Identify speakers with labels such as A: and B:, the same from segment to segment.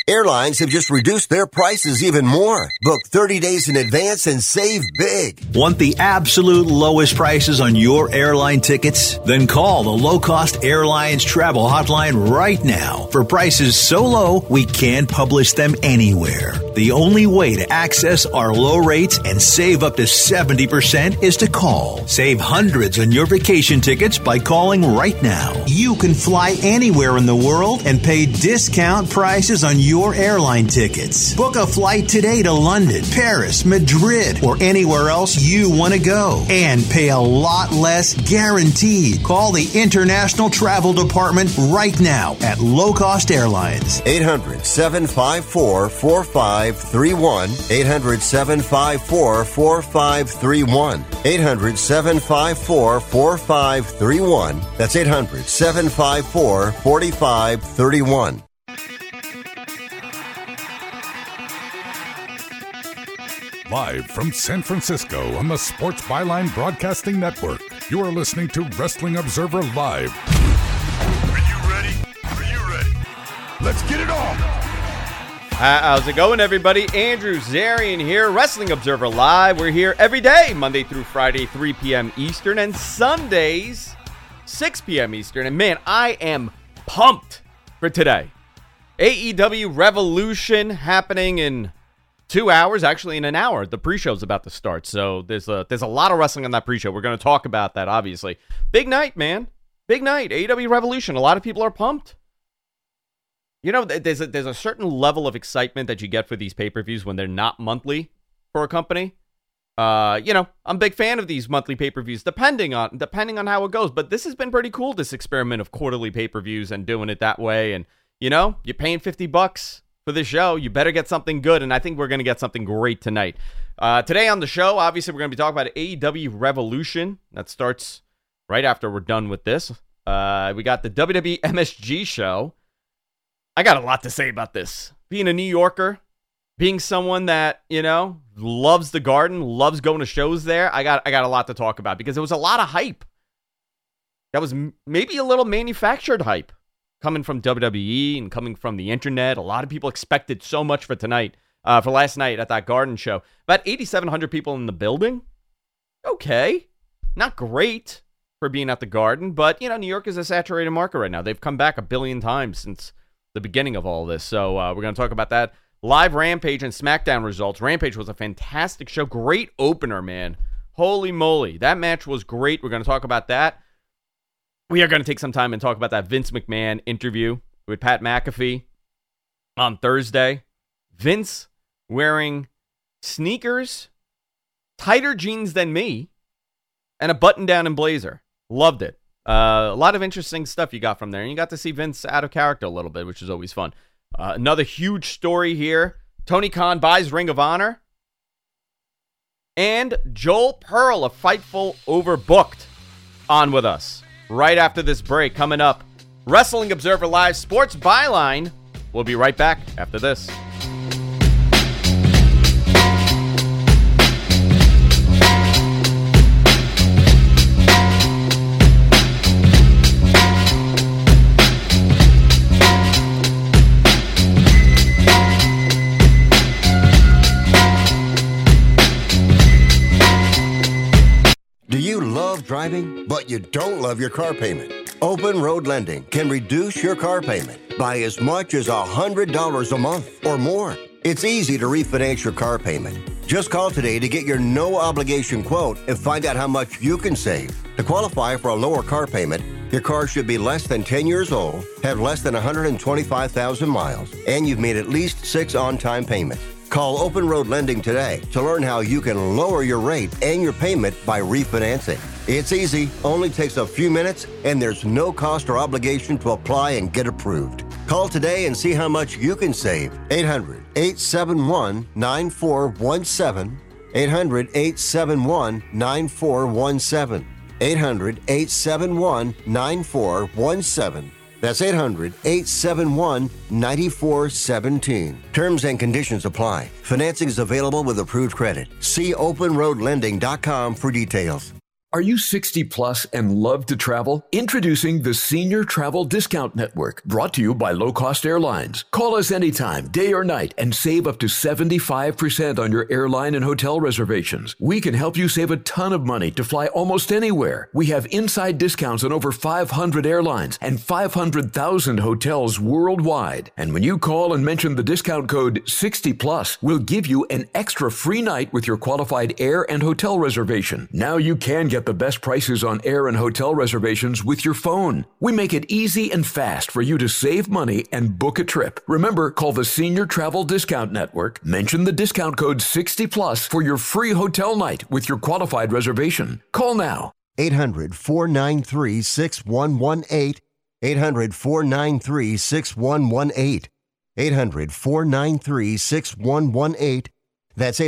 A: Airlines have just reduced their prices even more. Book 30 days in advance and save big.
B: Want the absolute lowest prices on your airline tickets? Then call the Low Cost Airlines Travel Hotline right now for prices so low we can't publish them anywhere. The only way to access our low rates and save up to 70% is to call. Save hundreds on your vacation tickets by calling right now. You can fly anywhere in the world and pay discount prices on your airline tickets. Book a flight today to London, Paris, Madrid, or anywhere else you want to go and pay a lot less guaranteed. Call the International Travel Department right now at Low Cost Airlines.
A: 800-754-4531. 800-754-4531. 800-754-4531. That's 800-754-4531.
C: Live from San Francisco on the Sports Byline Broadcasting Network, you are listening to Wrestling Observer Live.
D: Are you ready? Are you ready?
C: Let's get it on!
E: How's it going, everybody? Andrew Zarian here, Wrestling Observer Live. We're here every day, Monday through Friday, 3 p.m. Eastern, and Sundays, 6 p.m. Eastern. And man, I am pumped for today. AEW Revolution happening in 2 hours, actually in an hour. The pre-show's about to start, so there's a lot of wrestling on that pre-show. We're going to talk about that, obviously. Big night, man. Big night. AEW Revolution. A lot of people are pumped. You know, there's a certain level of excitement that you get for these pay-per-views when they're not monthly for a company. I'm a big fan of these monthly pay-per-views, depending on how it goes. But this has been pretty cool, this experiment of quarterly pay-per-views and doing it that way. And, you're paying $50 for this show, you better get something good, and I think we're going to get something great tonight. Today on the show, obviously, we're going to be talking about AEW Revolution. That starts right after we're done with this. We got the WWE MSG show. I got a lot to say about this. Being a New Yorker, being someone that, loves the Garden, loves going to shows there, I got a lot to talk about because there was a lot of hype. That was maybe a little manufactured hype. Coming from WWE and coming from the internet. A lot of people expected so much for tonight, for last night at that Garden show. About 8,700 people in the building. Okay. Not great for being at the Garden, but, New York is a saturated market right now. They've come back a billion times since the beginning of all this. So we're going to talk about that. Live Rampage and SmackDown results. Rampage was a fantastic show. Great opener, man. Holy moly. That match was great. We're going to talk about that. We are going to take some time and talk about that Vince McMahon interview with Pat McAfee on Thursday. Vince wearing sneakers, tighter jeans than me, and a button-down and blazer. Loved it. A lot of interesting stuff you got from there. And you got to see Vince out of character a little bit, which is always fun. Another huge story here. Tony Khan buys Ring of Honor. And Joel Pearl of Fightful overbooked on with us. Right after this break, coming up, Wrestling Observer Live Sports Byline. We'll be right back after this.
A: Do you love driving, but you don't love your car payment? Open Road Lending can reduce your car payment by as much as $100 a month or more. It's easy to refinance your car payment. Just call today to get your no-obligation quote and find out how much you can save. To qualify for a lower car payment, your car should be less than 10 years old, have less than 125,000 miles, and you've made at least 6 on-time payments. Call Open Road Lending today to learn how you can lower your rate and your payment by refinancing. It's easy, only takes a few minutes, and there's no cost or obligation to apply and get approved. Call today and see how much you can save. 800-871-9417. 800-871-9417. 800-871-9417. That's 800-871-9417. Terms and conditions apply. Financing is available with approved credit. See openroadlending.com for details.
F: Are you 60 plus and love to travel? Introducing the Senior Travel Discount Network, brought to you by Low Cost Airlines. Call us anytime, day or night, and save up to 75% on your airline and hotel reservations. We can help you save a ton of money to fly almost anywhere. We have inside discounts on over 500 airlines and 500,000 hotels worldwide. And when you call and mention the discount code 60 plus, we'll give you an extra free night with your qualified air and hotel reservation. Now you can get the best prices on air and hotel reservations with your phone. We make it easy and fast for you to save money and book a trip. Remember, call the Senior Travel Discount Network, mention the discount code 60 plus for your free hotel night with your qualified reservation. Call now.
A: 800-493-6118. 800-493-6118. 800-493-6118. That's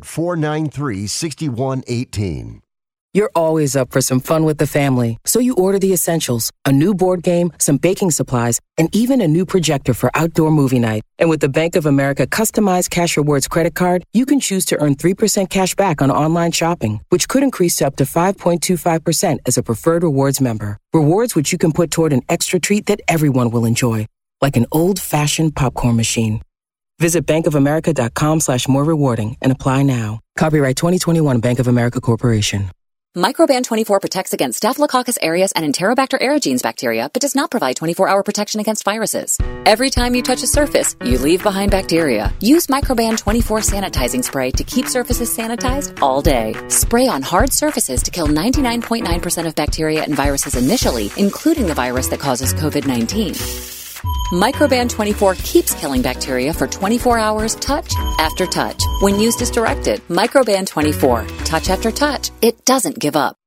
A: 800-493-6118.
G: You're always up for some fun with the family, so you order the essentials, a new board game, some baking supplies, and even a new projector for outdoor movie night. And with the Bank of America customized Cash Rewards credit card, you can choose to earn 3% cash back on online shopping, which could increase to up to 5.25% as a preferred rewards member. Rewards which you can put toward an extra treat that everyone will enjoy, like an old-fashioned popcorn machine. Visit bankofamerica.com/more rewarding and apply now. Copyright 2021 Bank of America Corporation.
H: Microban 24 protects against Staphylococcus aureus and Enterobacter aerogenes bacteria, but does not provide 24-hour protection against viruses. Every time you touch a surface, you leave behind bacteria. Use Microban 24 sanitizing spray to keep surfaces sanitized all day. Spray on hard surfaces to kill 99.9% of bacteria and viruses initially, including the virus that causes COVID-19. Microban 24 keeps killing bacteria for 24 hours, touch after touch. When used as directed, Microban 24, touch after touch, it doesn't give up.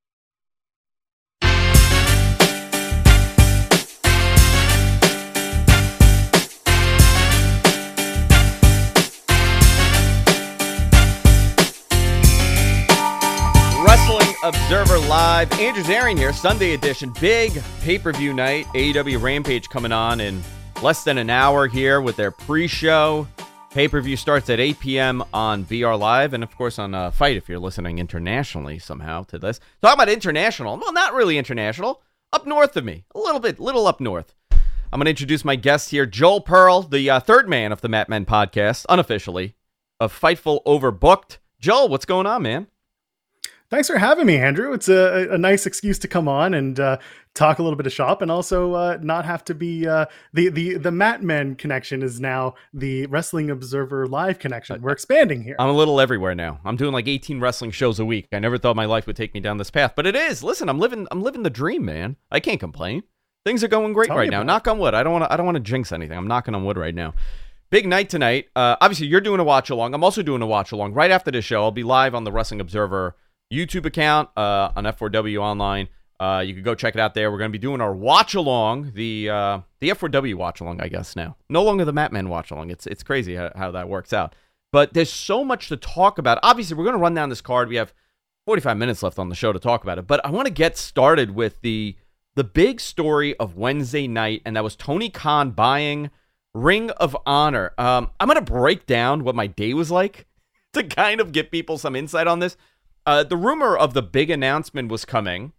E: Wrestling Observer Live. Andrew Zarian here, Sunday edition. Big pay-per-view night. AEW Rampage coming on in less than an hour here with their pre-show. Pay-per-view starts at 8 p.m. on BR Live, and of course on Fight if you're listening internationally somehow to this. Talking about international, well, not really international, up north of me, little up north. I'm going to introduce my guest here, Joel Pearl, the third man of the Mat Men podcast, unofficially, of Fightful Overbooked. Joel, what's going on, man?
I: Thanks for having me, Andrew. It's a nice excuse to come on and talk a little bit of shop, and also not have to be the Mat Men connection is now the Wrestling Observer Live connection. We're expanding here.
E: I'm a little everywhere now. I'm doing like 18 wrestling shows a week. I never thought my life would take me down this path, but it is. Listen, I'm living the dream, man. I can't complain. Things are going great right now. Knock on wood. I don't want to jinx anything. I'm knocking on wood right now. Big night tonight. Obviously, you're doing a watch along. I'm also doing a watch along. Right after the show, I'll be live on the Wrestling Observer YouTube account on F4W Online. You can go check it out there. We're going to be doing our watch along, the F4W watch along, I guess now. No longer the Mat Men watch along. It's crazy how that works out. But there's so much to talk about. Obviously, we're going to run down this card. We have 45 minutes left on the show to talk about it. But I want to get started with the big story of Wednesday night, and that was Tony Khan buying Ring of Honor. I'm going to break down what my day was like to kind of give people some insight on this. The rumor of the big announcement was coming,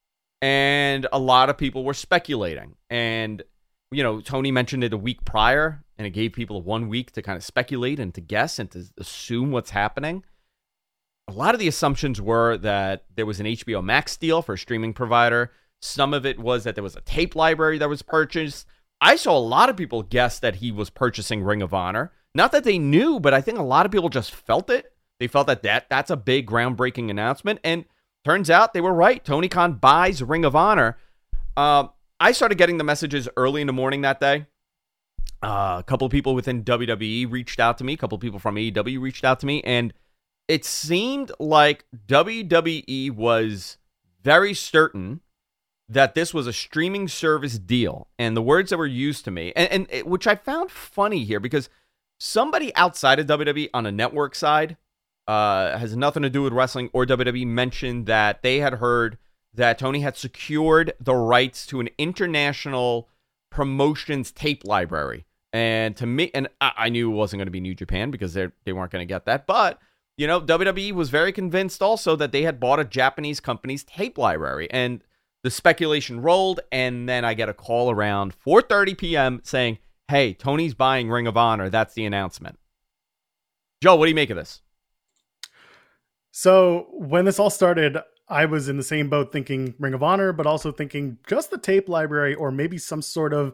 E: and a lot of people were speculating. And, you know, Tony mentioned it a week prior, and it gave people 1 week to kind of speculate and to guess and to assume what's happening. A lot of the assumptions were that there was an HBO Max deal for a streaming provider. Some of it was that there was a tape library that was purchased. I saw a lot of people guess that he was purchasing Ring of Honor. Not that they knew, but I think a lot of people just felt it. They felt that's a big groundbreaking announcement, and turns out they were right. Tony Khan buys Ring of Honor. I started getting the messages early in the morning that day. A couple of people within WWE reached out to me. A couple of people from AEW reached out to me, and it seemed like WWE was very certain that this was a streaming service deal. And the words that were used to me, and which I found funny here, because somebody outside of WWE on a network side, has nothing to do with wrestling or WWE, mentioned that they had heard that Tony had secured the rights to an international promotions tape library. And to me, and I knew it wasn't going to be New Japan because they weren't going to get that. But, WWE was very convinced also that they had bought a Japanese company's tape library, and the speculation rolled, and then I get a call around 4:30 p.m. saying, hey, Tony's buying Ring of Honor. That's the announcement. Joe, what do you make of this?
I: So when this all started, I was in the same boat thinking Ring of Honor, but also thinking just the tape library, or maybe some sort of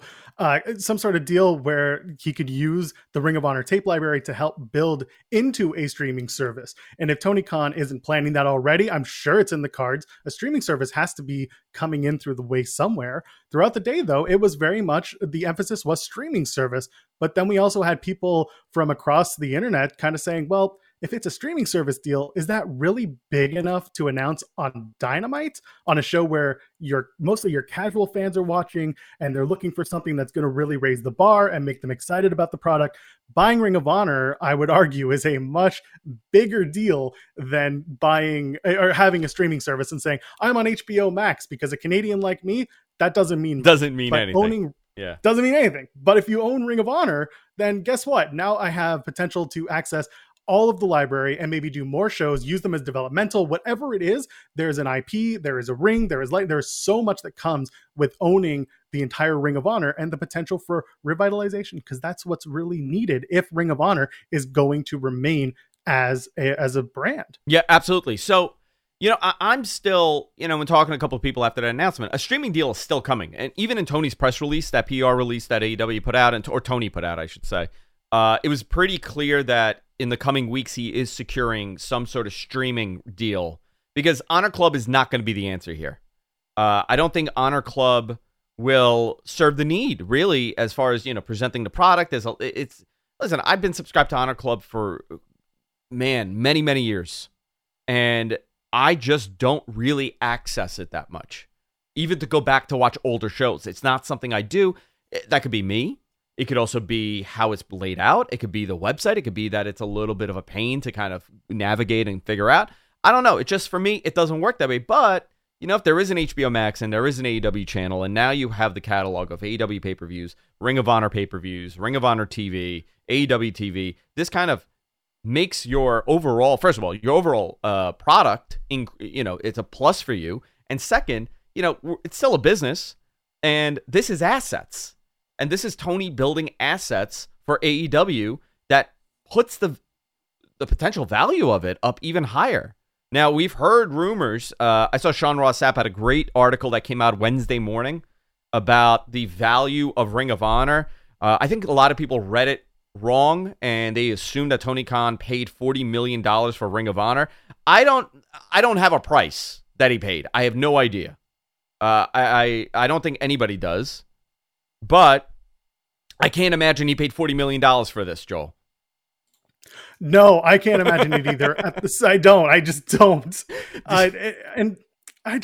I: deal where he could use the Ring of Honor tape library to help build into a streaming service. And if Tony Khan isn't planning that already, I'm sure it's in the cards. A streaming service has to be coming in through the way somewhere. Throughout the day, though, it was very much the emphasis was streaming service. But then we also had people from across the internet kind of saying, well, if it's a streaming service deal, is that really big enough to announce on Dynamite, on a show where mostly your casual fans are watching and they're looking for something that's going to really raise the bar and make them excited about the product? Buying Ring of Honor, I would argue, is a much bigger deal than buying or having a streaming service and saying, I'm on HBO Max, because a Canadian like me, that doesn't mean
E: anything.
I: Doesn't mean anything. But if you own Ring of Honor, then guess what? Now I have potential to access all of the library and maybe do more shows, use them as developmental, whatever it is. There's an IP, there is a ring, there's so much that comes with owning the entire Ring of Honor and the potential for revitalization, because that's what's really needed if Ring of Honor is going to remain as a brand.
E: Yeah, absolutely. So, I'm still, when talking to a couple of people after that announcement, a streaming deal is still coming. And even in Tony's press release, that PR release that AEW put out, or Tony put out, I should say, it was pretty clear that in the coming weeks, he is securing some sort of streaming deal, because Honor Club is not going to be the answer here. I don't think Honor Club will serve the need, really, as far as, presenting the product. Listen, I've been subscribed to Honor Club for, many, many years, and I just don't really access it that much, even to go back to watch older shows. It's not something I do. That could be me. It could also be how it's laid out. It could be the website. It could be that it's a little bit of a pain to kind of navigate and figure out. I don't know. It just, for me, it doesn't work that way. But, if there is an HBO Max and there is an AEW channel, and now you have the catalog of AEW pay-per-views, Ring of Honor pay-per-views, Ring of Honor TV, AEW TV, this kind of makes your overall, first of all, your overall product, it's a plus for you. And second, it's still a business, and this is assets. And this is Tony building assets for AEW that puts the potential value of it up even higher. Now, we've heard rumors. I saw Sean Ross Sapp had a great article that came out Wednesday morning about the value of Ring of Honor. I think a lot of people read it wrong, and they assumed that Tony Khan paid $40 million for Ring of Honor. I don't have a price that he paid. I have no idea. I don't think anybody does. But I can't imagine he paid $40 million for this, Joel.
I: No, I can't imagine it either. I just don't. And I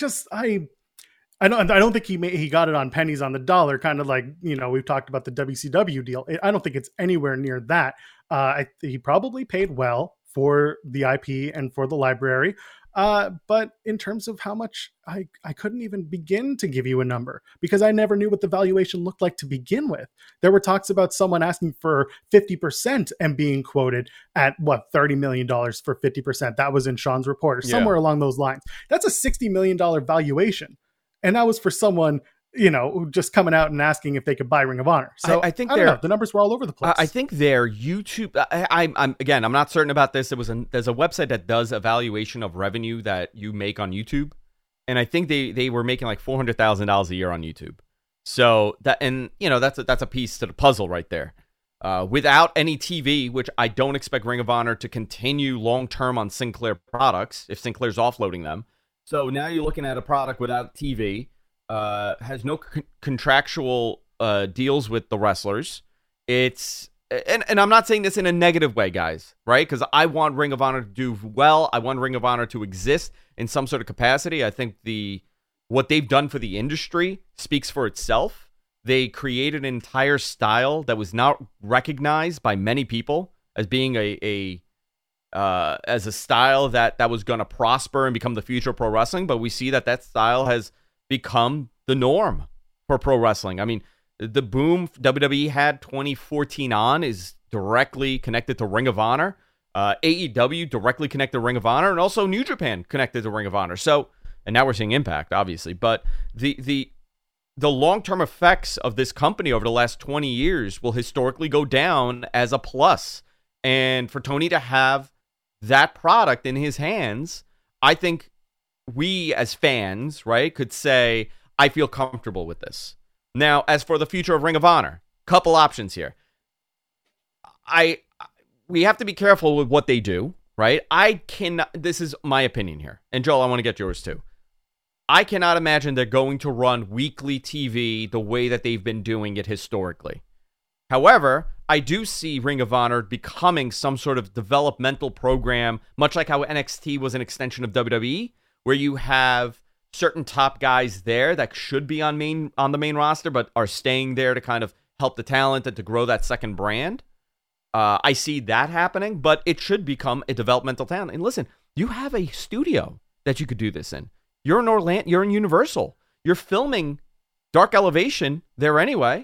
I: don't think he got it on pennies on the dollar, kind of like, we've talked about the WCW deal. I don't think it's anywhere near that. He probably paid well for the IP and for the library. But in terms of how much, I couldn't even begin to give you a number, because I never knew what the valuation looked like to begin with. There were talks about someone asking for 50% and being quoted at $30 million for 50%. That was in Sean's report, or somewhere along those lines. That's a $60 million valuation. And that was for someone, just coming out and asking if they could buy Ring of Honor. So I think the numbers were all over the place.
E: I think their YouTube, I'm not certain about this. There's a website that does evaluation of revenue that you make on YouTube. And I think they were making like $400,000 a year on YouTube. So that's a piece to the puzzle right there. Without any TV, which I don't expect Ring of Honor to continue long-term on Sinclair products, if Sinclair's offloading them. So now you're looking at a product without TV. Has no contractual deals with the wrestlers. And I'm not saying this in a negative way, guys, right? Because I want Ring of Honor to do well. I want Ring of Honor to exist in some sort of capacity. I think what they've done for the industry speaks for itself. They created an entire style that was not recognized by many people as being as a style that was going to prosper and become the future of pro wrestling. But we see that style has become the norm for pro wrestling. I mean, the boom WWE had 2014 on is directly connected to Ring of Honor. AEW directly connected to Ring of Honor, and also New Japan connected to Ring of Honor. So, and now we're seeing Impact, obviously, but the long-term effects of this company over the last 20 years will historically go down as a plus. And for Tony to have that product in his hands, I think we as fans, right, could say, I feel comfortable with this. Now, as for the future of Ring of Honor, couple options here. We have to be careful with what they do, right? This is my opinion here. And Joel, I want to get yours too. I cannot imagine they're going to run weekly TV the way that they've been doing it historically. However, I do see Ring of Honor becoming some sort of developmental program, much like how NXT was an extension of WWE, where you have certain top guys there that should be on the main roster, but are staying there to kind of help the talent and to grow that second brand. I see that happening, but it should become a developmental talent. And listen, you have a studio that you could do this in. You're in Orlando. You're in Universal. You're filming Dark Elevation there anyway.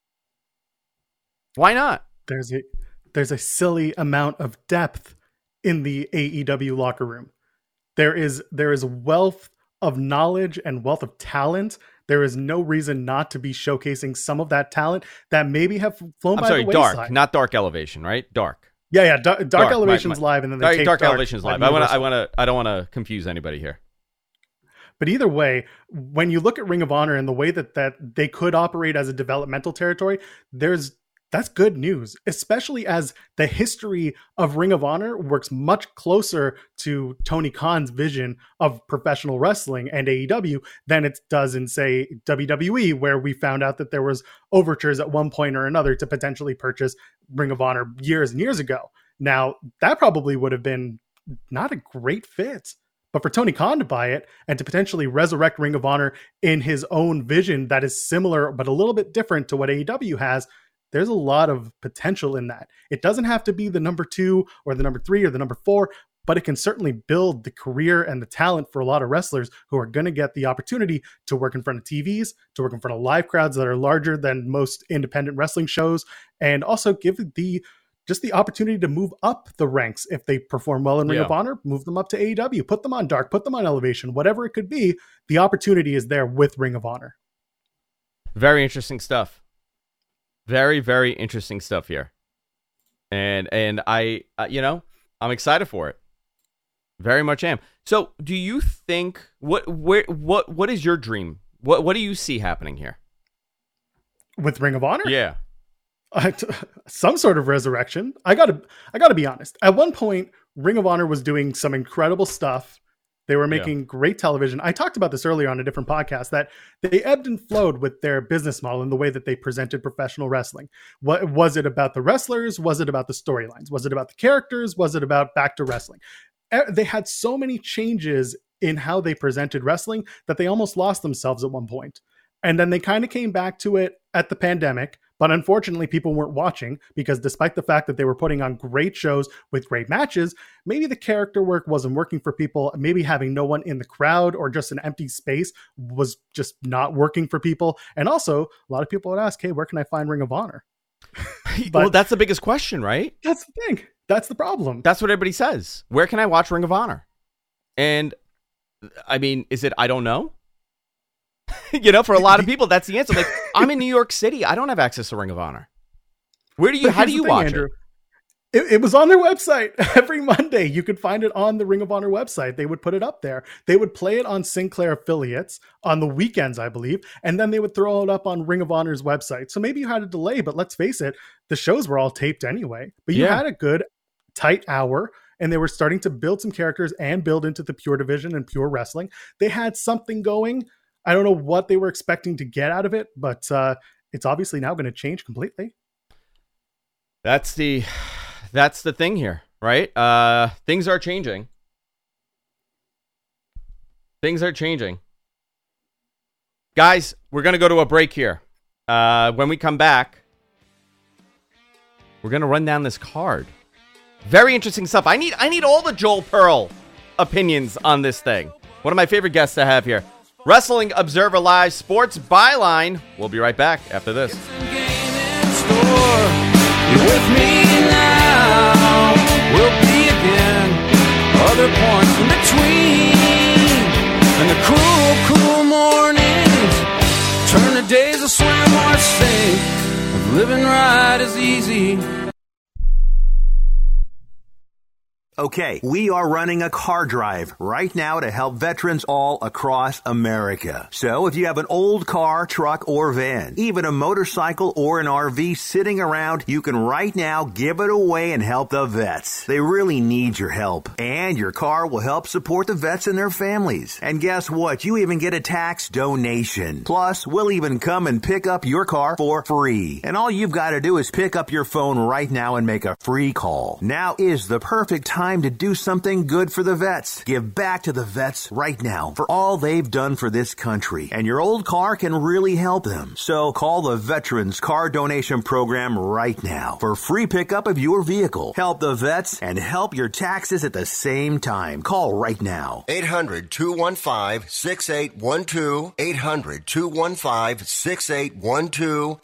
E: Why not?
I: There's a silly amount of depth in the AEW locker room. There is wealth of knowledge and wealth of talent. There is no reason not to be showcasing some of that talent that maybe have flown by the wayside.
E: Dark, not Dark Elevation, right? Dark.
I: Yeah. Dark Elevation's live, and then they take
E: Dark Elevation's live. I don't want to confuse anybody here.
I: But either way, when you look at Ring of Honor and the way that they could operate as a developmental territory, that's good news, especially as the history of Ring of Honor works much closer to Tony Khan's vision of professional wrestling and AEW than it does in, say, WWE, where we found out that there was overtures at one point or another to potentially purchase Ring of Honor years and years ago. Now, that probably would have been not a great fit. But for Tony Khan to buy it and to potentially resurrect Ring of Honor in his own vision that is similar but a little bit different to what AEW has, there's a lot of potential in that. It doesn't have to be the number 2 or the number 3 or the number 4, but it can certainly build the career and the talent for a lot of wrestlers who are going to get the opportunity to work in front of TVs, to work in front of live crowds that are larger than most independent wrestling shows, and also give the opportunity to move up the ranks. If they perform well in Ring of Honor, move them up to AEW, put them on Dark, put them on Elevation, whatever it could be. The opportunity is there with Ring of Honor.
E: Very interesting stuff. Very, very interesting stuff here. And I, I'm excited for it. Very much am. So do you think, what is your dream? What do you see happening here?
I: With Ring of Honor?
E: Yeah.
I: Some sort of resurrection. I gotta be honest. At one point, Ring of Honor was doing some incredible stuff. They were making great television. I talked about this earlier on a different podcast, that they ebbed and flowed with their business model and the way that they presented professional wrestling. What was it about the wrestlers? Was it about the storylines? Was it about the characters? Was it about back to wrestling? They had so many changes in how they presented wrestling that they almost lost themselves at one point. And then they kind of came back to it at the pandemic. But unfortunately, people weren't watching because despite the fact that they were putting on great shows with great matches, maybe the character work wasn't working for people. Maybe having no one in the crowd or just an empty space was just not working for people. And also, a lot of people would ask, hey, where can I find Ring of Honor?
E: Well, that's the biggest question, right?
I: That's the thing. That's the problem.
E: That's what everybody says. Where can I watch Ring of Honor? And I mean, is it I don't know? For a lot of people, that's the answer. Like, I'm in New York City. I don't have access to Ring of Honor. How do you watch Andrew?
I: It was on their website. Every Monday, you could find it on the Ring of Honor website. They would put it up there. They would play it on Sinclair affiliates on the weekends, I believe. And then they would throw it up on Ring of Honor's website. So maybe you had a delay, but let's face it, the shows were all taped anyway. But you had a good, tight hour. And they were starting to build some characters and build into the pure division and pure wrestling. They had something going. I don't know what they were expecting to get out of it, but it's obviously now going to change completely.
E: That's the thing here, right? Things are changing. Things are changing. Guys, we're going to go to a break here. When we come back, we're going to run down this card. Very interesting stuff. I need all the Joel Pearl opinions on this thing. One of my favorite guests to have here. Wrestling Observer Live Sports Byline. We'll be right back after this.
J: You're with me now. We'll be other points in between. And the cruel, cruel mornings turn to days of slam or sink. If living right is easy.
B: Okay, we are running a car drive right now to help veterans all across America. So if you have an old car, truck, or van, even a motorcycle or an RV sitting around, you can right now give it away and help the vets. They really need your help. And your car will help support the vets and their families. And guess what? You even get a tax donation. Plus, we'll even come and pick up your car for free. And all you've got to do is pick up your phone right now and make a free call. Now is the perfect time to do something good for the vets. Give back to the vets right now for all they've done for this country. And your old car can really help them. So call the Veterans Car Donation Program right now for free pickup of your vehicle. Help the vets and help your taxes at the same time. Call right now.
A: 800-215-6812. 800-215-6812.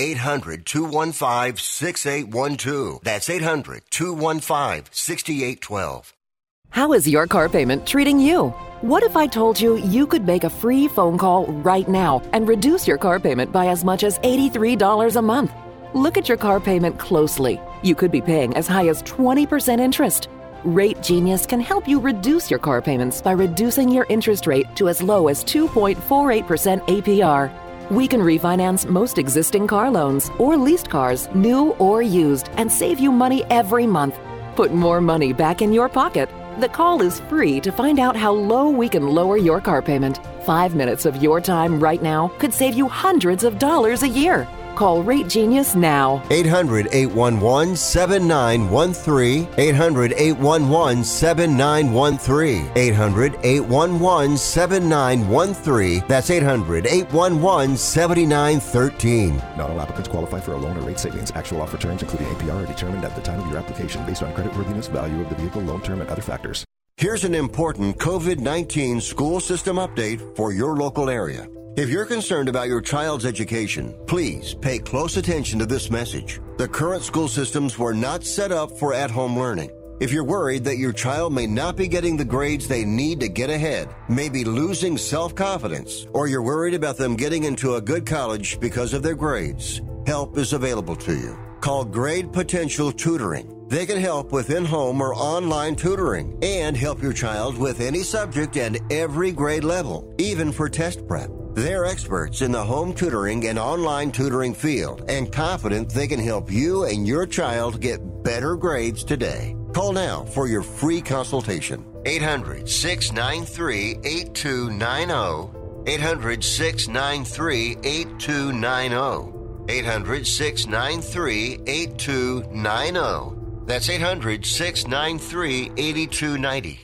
A: 800-215-6812. That's 800-215-6812.
G: How is your car payment treating you? What if I told you you could make a free phone call right now and reduce your car payment by as much as $83 a month? Look at your car payment closely. You could be paying as high as 20% interest. Rate Genius can help you reduce your car payments by reducing your interest rate to as low as 2.48% APR. We can refinance most existing car loans or leased cars, new or used, and save you money every month. Put more money back in your pocket. The call is free to find out how low we can lower your car payment. 5 minutes of your time right now could save you hundreds of dollars a year. Call Rate Genius now.
A: 800-811-7913. 800-811-7913. 800-811-7913. That's 800-811-7913.
K: Not all applicants qualify for a loan or rate savings. Actual offer terms, including APR, are determined at the time of your application based on creditworthiness, value of the vehicle, loan term, and other factors.
A: Here's an important COVID-19 school system update for your local area. If you're concerned about your child's education, please pay close attention to this message. The current school systems were not set up for at-home learning. If you're worried that your child may not be getting the grades they need to get ahead, may be losing self-confidence, or you're worried about them getting into a good college because of their grades, help is available to you. Call Grade Potential Tutoring. They can help with in-home or online tutoring and help your child with any subject and every grade level, even for test prep. They're experts in the home tutoring and online tutoring field and confident they can help you and your child get better grades today. Call now for your free consultation. 800-693-8290. 800-693-8290. 800-693-8290. That's 800-693-8290.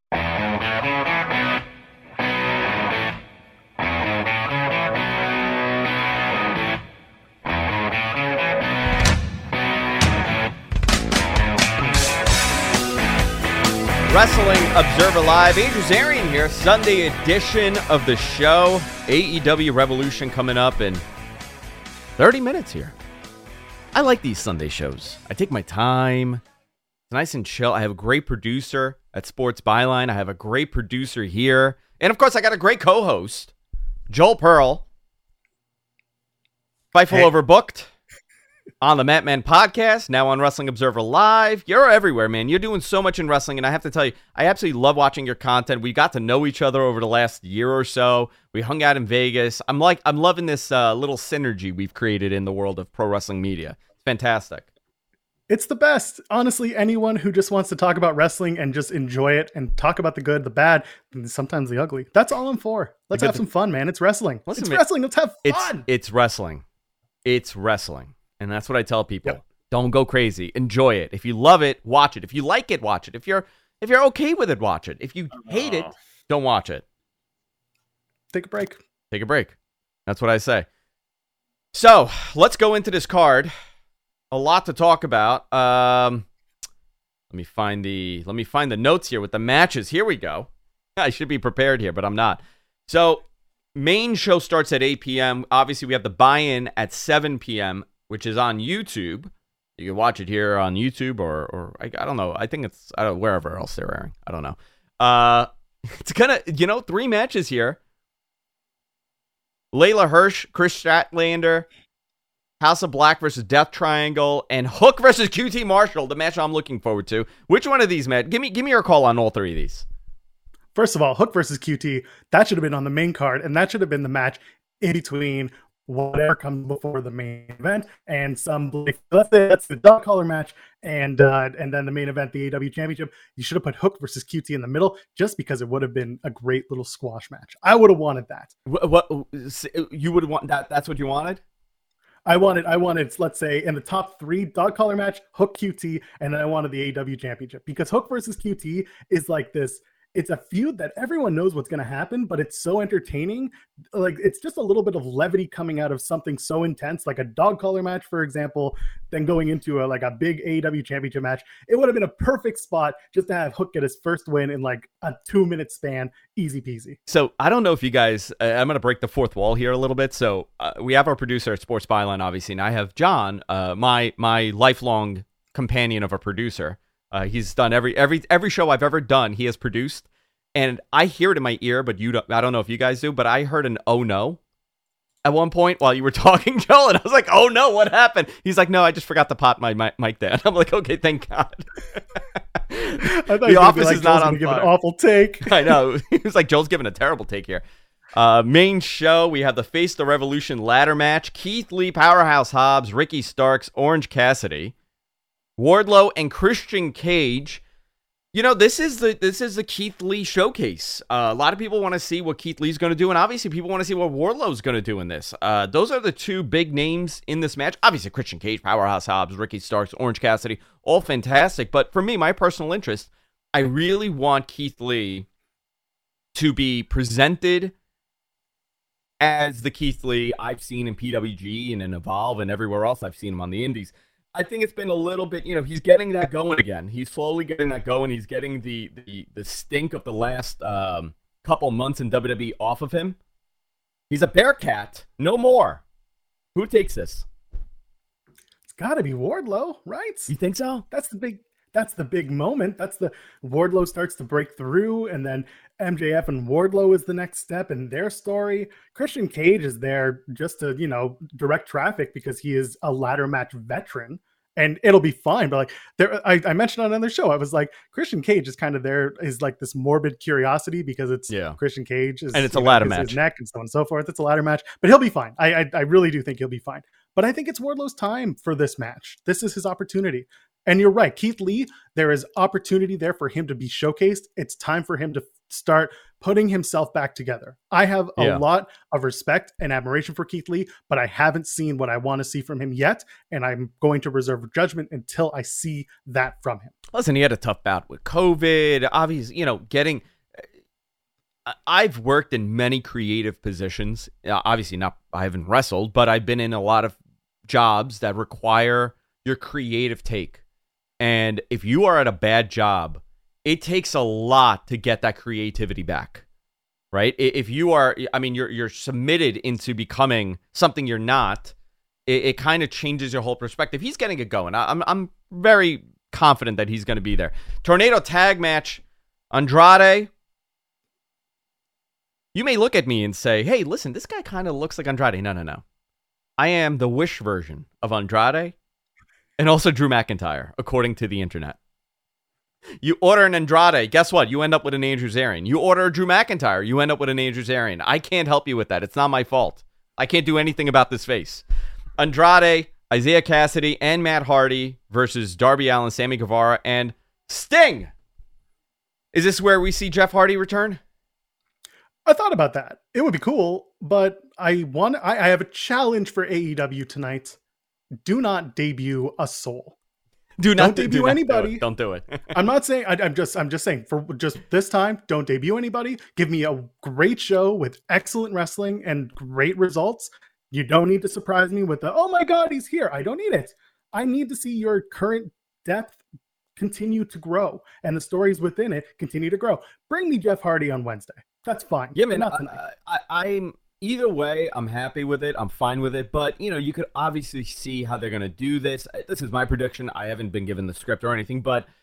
E: Wrestling Observer Live. Andrew Zarian here. Sunday edition of the show. AEW Revolution coming up in 30 minutes here. I like these Sunday shows. I take my time. It's nice and chill. I have a great producer at Sports Byline. I have a great producer here. And, of course, I got a great co-host, Joel Pearl. Fightful Overbooked on the Matt Man podcast, now on Wrestling Observer Live. You're everywhere, man. You're doing so much in wrestling, and I have to tell you, I absolutely love watching your content. We got to know each other over the last year or so. We hung out in Vegas. I'm loving this little synergy we've created in the world of pro wrestling media. It's fantastic.
I: It's the best. Honestly, anyone who just wants to talk about wrestling and just enjoy it and talk about the good, the bad, and sometimes the ugly. That's all I'm for. Let's have some fun, man. It's wrestling. Listen, wrestling. Let's have fun.
E: It's wrestling. It's wrestling. And that's what I tell people. Yep. Don't go crazy. Enjoy it. If you love it, watch it. If you like it, watch it. If you're okay with it, watch it. If you hate it, don't watch it.
I: Take a break.
E: Take a break. That's what I say. So let's go into this card. A lot to talk about. Let me find the notes here with the matches. Here we go. I should be prepared here, but I'm not. So main show starts at 8 p.m. Obviously, we have the buy-in at 7 p.m., which is on YouTube. You can watch it here on YouTube or I don't know. I think it's wherever else they're airing. I don't know. It's gonna, 3 matches here. Layla Hirsch, Chris Statlander, House of Black versus Death Triangle, and Hook versus QT Marshall, the match I'm looking forward to. Which one of these, Matt? Give me your call on all 3 of these.
I: First of all, Hook versus QT, that should have been on the main card, and that should have been the match in between whatever comes before the main event and let's say that's the dog collar match, and then the main event, the AEW Championship. You should have put Hook versus QT in the middle, just because it would have been a great little squash match. I would have wanted that.
E: What you would want that? That's what you wanted.
I: I wanted, let's say, in the top 3, dog collar match, Hook QT, and then I wanted the AEW Championship, because Hook versus QT is like this. It's a feud that everyone knows what's going to happen, but it's so entertaining. Like, it's just a little bit of levity coming out of something so intense, like a dog collar match, for example, then going into a big AEW Championship match. It would have been a perfect spot just to have Hook get his first win in like a 2-minute span. Easy peasy.
E: So I don't know if you guys, I'm going to break the fourth wall here a little bit. So we have our producer at Sports Byline, obviously, and I have John, my lifelong companion of a producer. He's done every show I've ever done. He has produced, and I hear it in my ear, but I don't know if you guys do. But I heard an "oh no" at one point while you were talking, Joel, and I was like, "Oh no, what happened?" He's like, "No, I just forgot to pop my mic there." And I'm like, "Okay, thank God." The office is not on fire.
I: Give an awful take.
E: I know. He was like, "Joel's giving a terrible take here." Main show, we have the Face the Revolution ladder match: Keith Lee, Powerhouse Hobbs, Ricky Starks, Orange Cassidy, Wardlow, and Christian Cage. This is the Keith Lee showcase. A lot of people want to see what Keith Lee's going to do, and obviously people want to see what Wardlow's going to do in this. Those are the 2 big names in this match. Obviously, Christian Cage, Powerhouse Hobbs, Ricky Starks, Orange Cassidy, all fantastic. But for me, my personal interest, I really want Keith Lee to be presented as the Keith Lee I've seen in PWG and in Evolve and everywhere else I've seen him on the indies. I think it's been a little bit, he's getting that going again. He's slowly getting that going. He's getting the stink of the last couple months in WWE off of him. He's a Bearcat, no more. Who takes this?
I: It's got to be Wardlow, right?
E: You think so?
I: That's the big moment. That's the Wardlow starts to break through, and then MJF and Wardlow is the next step in their story. Christian Cage is there just to, direct traffic because he is a ladder match veteran, and it'll be fine. But I mentioned on another show, I was like, Christian Cage is kind of there, is like this morbid curiosity because it's Christian Cage is,
E: and it's a ladder match,
I: his neck and so on and so forth. It's a ladder match, but he'll be fine. I really do think he'll be fine. But I think it's Wardlow's time for this match. This is his opportunity. And you're right, Keith Lee, there is opportunity there for him to be showcased. It's time for him to start putting himself back together. I have a lot of respect and admiration for Keith Lee, but I haven't seen what I want to see from him yet, and I'm going to reserve judgment until I see that from him.
E: Listen, he had a tough bout with COVID. Obviously, I've worked in many creative positions. Obviously, I haven't wrestled, but I've been in a lot of jobs that require your creative take. And if you are at a bad job, it takes a lot to get that creativity back, right? If you are, you're submitted into becoming something you're not, it kind of changes your whole perspective. He's getting it going. I'm very confident that he's going to be there. Tornado tag match, Andrade. You may look at me and say, hey, listen, this guy kind of looks like Andrade. No. I am the Wish version of Andrade. And also Drew McIntyre, according to the internet. You order an Andrade, guess what? You end up with an Andrew Zarian. You order a Drew McIntyre, you end up with an Andrew Zarian. I can't help you with that. It's not my fault. I can't do anything about this face. Andrade, Isaiah Cassidy, and Matt Hardy versus Darby Allin, Sammy Guevara, and Sting. Is this where we see Jeff Hardy return?
I: I thought about that. It would be cool, but I have a challenge for AEW tonight. Do not debut a soul. Don't debut anybody.
E: Don't do it.
I: I'm not saying. I'm just saying for just this time. Don't debut anybody. Give me a great show with excellent wrestling and great results. You don't need to surprise me with the, oh my God, he's here. I don't need it. I need to see your current depth continue to grow and the stories within it continue to grow. Bring me Jeff Hardy on Wednesday. That's fine.
E: Yeah, man. I'm either way. I'm happy with it. I'm fine with it. But you could obviously see how they're going to do this. This is my prediction. I haven't been given the script or anything, but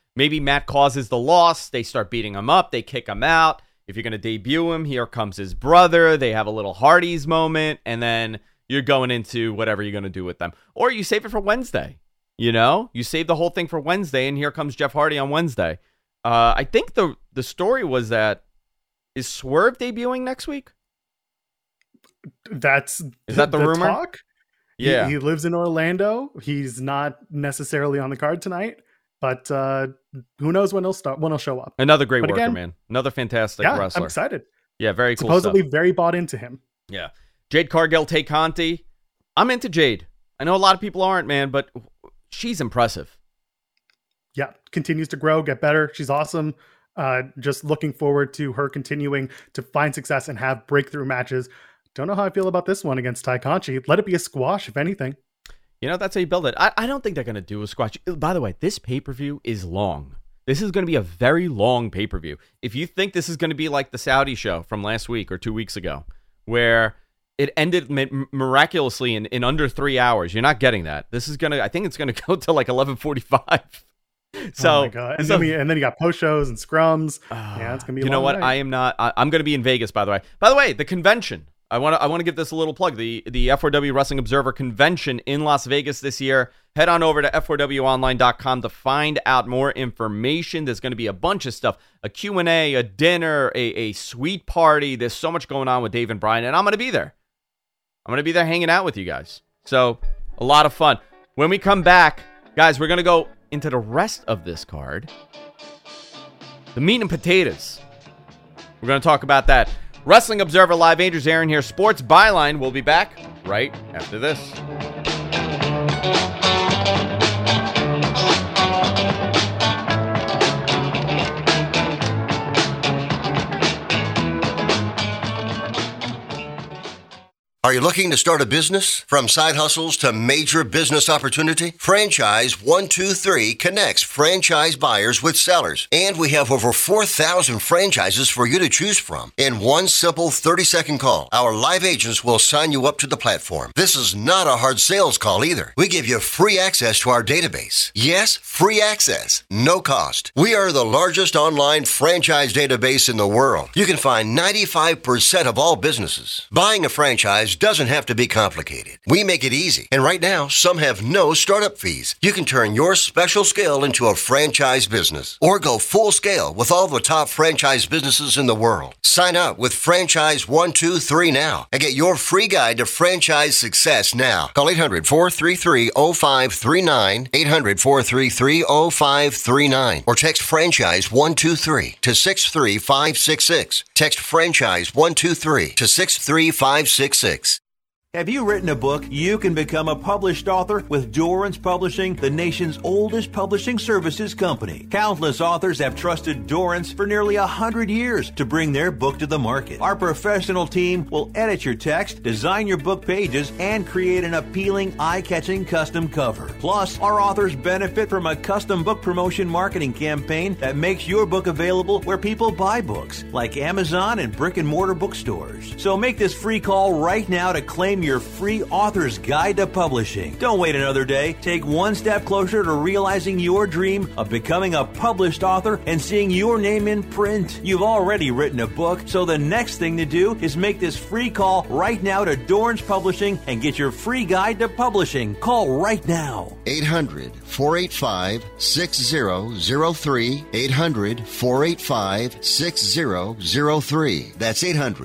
E: maybe Matt causes the loss. They start beating him up. They kick him out. If you're going to debut him, here comes his brother. They have a little Hardy's moment, and then you're going into whatever you're going to do with them. Or you save it for Wednesday. You save the whole thing for Wednesday, and here comes Jeff Hardy on Wednesday. I think the story was that, is Swerve debuting next week?
I: Is that
E: the rumor?
I: Talk?
E: Yeah.
I: He lives in Orlando. He's not necessarily on the card tonight, but who knows when he'll show up.
E: Another great worker, man. Another fantastic wrestler.
I: I'm excited.
E: Yeah, very cool
I: Supposedly
E: stuff.
I: very bought into him.
E: Yeah. Jade Cargill, Tay Conti. I'm into Jade. I know a lot of people aren't, man, but she's impressive.
I: Yeah, continues to grow, get better. She's awesome. Just looking forward to her continuing to find success and have breakthrough matches. Don't know how I feel about this one against Tay Conti. Let it be a squash, if anything.
E: That's how you build it. I don't think they're going to do a squash. By the way, this pay-per-view is long. This is going to be a very long pay-per-view. If you think this is going to be like the Saudi show from last week or 2 weeks ago, where it ended miraculously in under 3 hours, you're not getting that. I think it's going to go to like 11:45. So,
I: oh my God. And then you got post shows and scrums. Yeah, it's gonna be.
E: You know what?
I: Night.
E: I am not. I'm going to be in Vegas. By the way, the convention. I want to give this a little plug. The F4W Wrestling Observer Convention in Las Vegas this year. Head on over to f4wonline.com to find out more information. There's going to be a bunch of stuff: a Q&A, a dinner, a suite party. There's so much going on with Dave and Brian, and I'm going to be there. I'm going to be there hanging out with you guys. So a lot of fun. When we come back, guys, we're going to go into the rest of this card. The meat and potatoes. We're going to talk about that. Wrestling Observer Live, Andrew Zarian here. Sports Byline. We'll be back right after this.
A: Are you looking to start a business? From side hustles to major business opportunity? Franchise 123 connects franchise buyers with sellers. And we have over 4,000 franchises for you to choose from. In one simple 30-second call, our live agents will sign you up to the platform. This is not a hard sales call either. We give you free access to our database. Yes, free access. No cost. We are the largest online franchise database in the world. You can find 95% of all businesses. Buying a franchise doesn't have to be complicated. We make it easy. And right now, some have no startup fees. You can turn your special skill into a franchise business or go full scale with all the top franchise businesses in the world. Sign up with Franchise 123 now and get your free guide to franchise success now. Call 800-433-0539, 800-433-0539, or text Franchise 123 to 63566. Text Franchise 123 to 63566.
B: Have you written a book? You can become a published author with Dorrance Publishing, the nation's oldest publishing services company. Countless authors have trusted Dorrance for nearly 100 years to bring their book to the market. Our professional team will edit your text, design your book pages, and create an appealing, eye-catching custom cover. Plus, our authors benefit from a custom book promotion marketing campaign that makes your book available where people buy books, like Amazon and brick-and-mortar bookstores. So make this free call right now to claim your free author's guide to publishing. Don't wait another day. Take one step closer to realizing your dream of becoming a published author and seeing your name in print. You've already written a book, so the next thing to do is make this free call right now to Dorrance Publishing and get your free guide to publishing. Call right now.
A: 800-485-6003. 800-485-6003. That's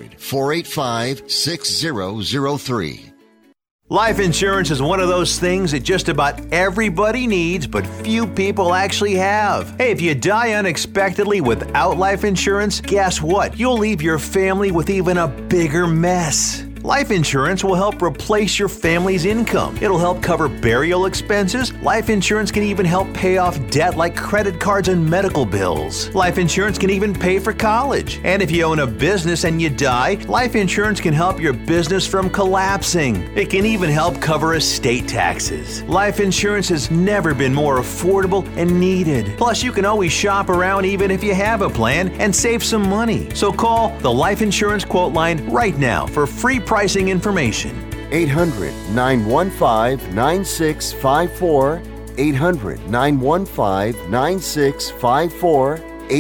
A: 800-485-6003.
B: Life insurance is one of those things that just about everybody needs, but few people actually have. Hey, if you die unexpectedly without life insurance, guess what? You'll leave your family with even a bigger mess. Life insurance will help replace your family's income. It'll help cover burial expenses. Life insurance can even help pay off debt like credit cards and medical bills. Life insurance can even pay for college. And if you own a business and you die, life insurance can help your business from collapsing. It can even help cover estate taxes. Life insurance has never been more affordable and needed. Plus, you can always shop around even if you have a plan and save some money. So call the Life Insurance Quote Line right now for free pricing information.
A: 800-915-9654. 800-915-9654.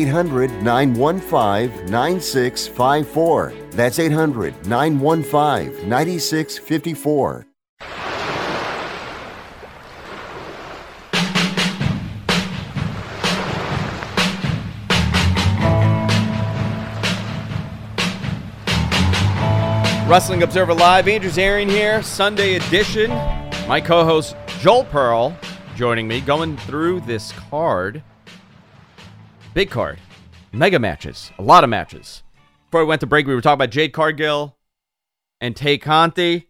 A: 800-915-9654. That's 800-915-9654.
E: Wrestling Observer Live, Andrew Zarian here, Sunday edition. My co-host Joel Pearl joining me, going through this card. Big card. Mega matches. A lot of matches. Before we went to break, we were talking about Jade Cargill and Tay Conti.